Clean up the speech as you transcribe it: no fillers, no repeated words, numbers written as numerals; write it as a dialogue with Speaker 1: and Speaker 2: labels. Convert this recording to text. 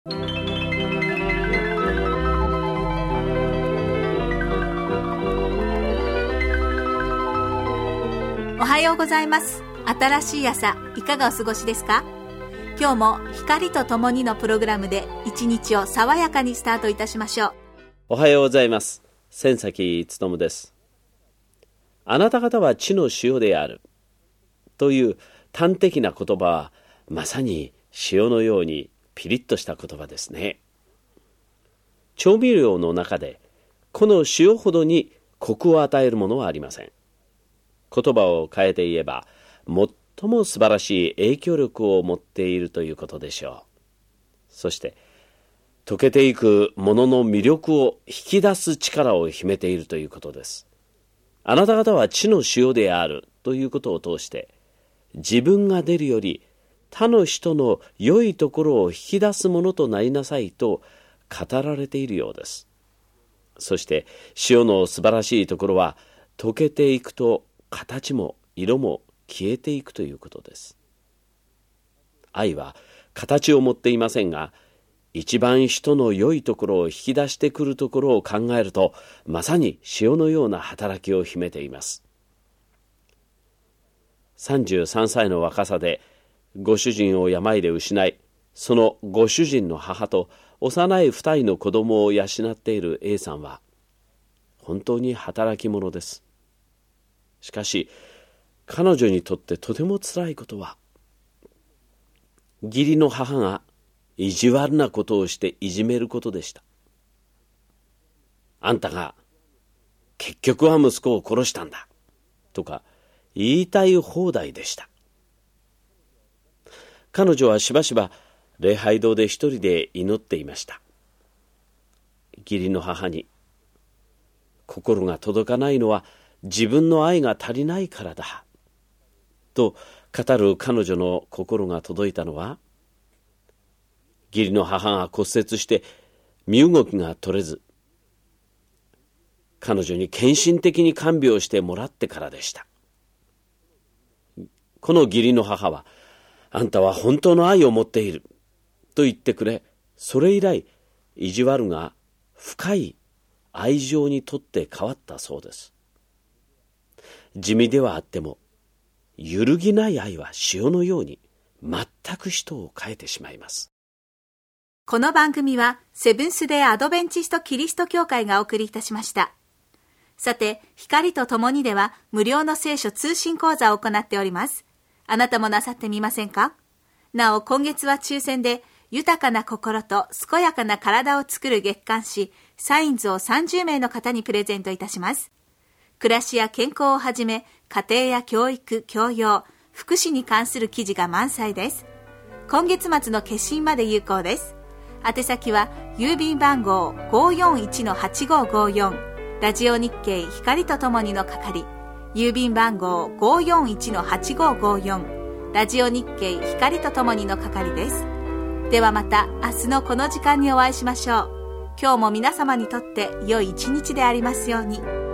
Speaker 1: おはようございます。新しい朝、いかがお過ごしですか？今日も光とともにのプログラムで一日を爽やかにスタートいたしましょう。
Speaker 2: おはようございます。千崎勉です。あなた方は地の塩であるという端的な言葉はまさに塩のようにピリッとした言葉ですね。調味料の中でこの塩ほどにコクを与えるものはありません。言葉を変えて言えば、最も素晴らしい影響力を持っているということでしょう。そして、溶けていくものの魅力を引き出す力を秘めているということです。あなた方は地の塩であるということを通して、自分が出るより他の人の良いところを引き出すものとなりなさいと語られているようです。そして、塩の素晴らしいところは、溶けていくと形も色も消えていくということです。愛は形を持っていませんが、一番人の良いところを引き出してくるところを考えると、まさに塩のような働きを秘めています。33歳の若さでご主人を病で失い、そのご主人の母と幼い2人の子供を養っている A さんは、本当に働き者です。しかし、彼女にとってとてもつらいことは、義理の母が意地悪なことをしていじめることでした。あんたが結局は息子を殺したんだとか言いたい放題でした。彼女はしばしば礼拝堂で一人で祈っていました。義理の母に、心が届かないのは自分の愛が足りないからだと語る彼女の心が届いたのは、義理の母が骨折して身動きが取れず、彼女に献身的に看病してもらってからでした。この義理の母は、あんたは本当の愛を持っていると言ってくれ、それ以来意地悪が深い愛情にとって変わったそうです。地味ではあっても、揺るぎない愛は塩のように全く人を変えてしまいます。
Speaker 1: この番組はセブンスデーアドベンチストキリスト教会がお送りいたしました。さて、光とともにでは無料の聖書通信講座を行っております。あなたもなさってみませんか？なお、今月は抽選で豊かな心と健やかな体を作る月刊誌サインズを30名の方にプレゼントいたします。暮らしや健康をはじめ、家庭や教育、教養、福祉に関する記事が満載です。今月末の決心まで有効です。宛先は郵便番号 541-8554 ラジオ日経光とともにの係、郵便番号 541-8554 ラジオ日経光とともにの係です。ではまた明日のこの時間にお会いしましょう。今日も皆様にとって良い一日でありますように。